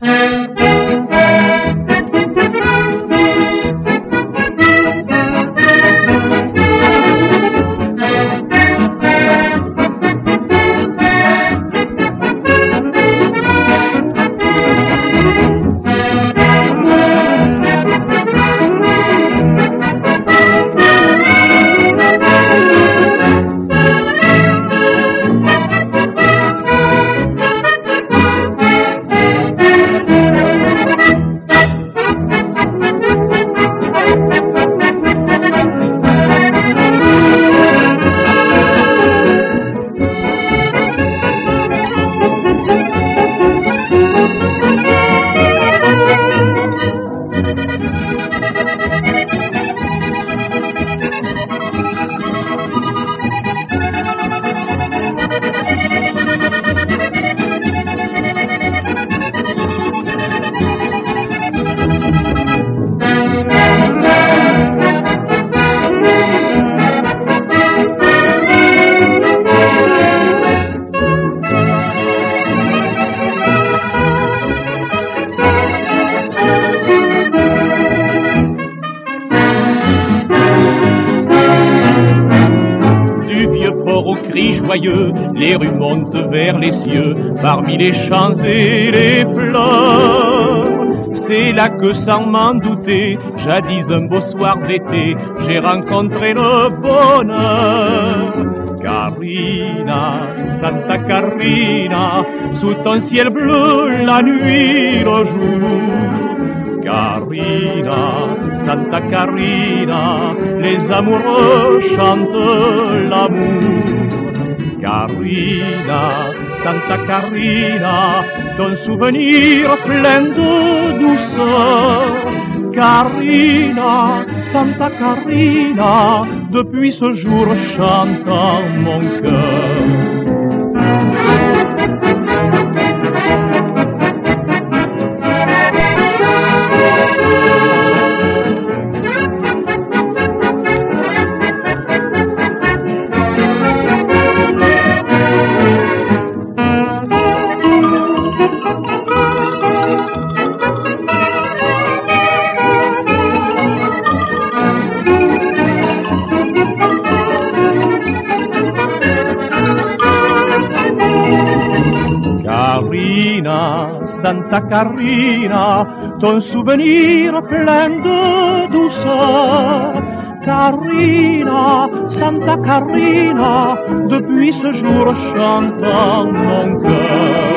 Aux cris joyeux, les rues montent vers les cieux, parmi les champs et les fleurs. C'est là que sans m'en douter, jadis un beau soir d'été, j'ai rencontré le bonheur. Carina, Santa Carina, sous ton ciel bleu, la nuit, le jour. Carina, Santa Carina, les amoureux chantent l'amour. Carina, Santa Carina, ton souvenir plein de douceur. Carina, Santa Carina, depuis ce jour chante en mon cœur. Carina, Santa Carina, ton souvenir plein de douceur. Carina, Santa Carina, depuis ce jour chante en mon cœur.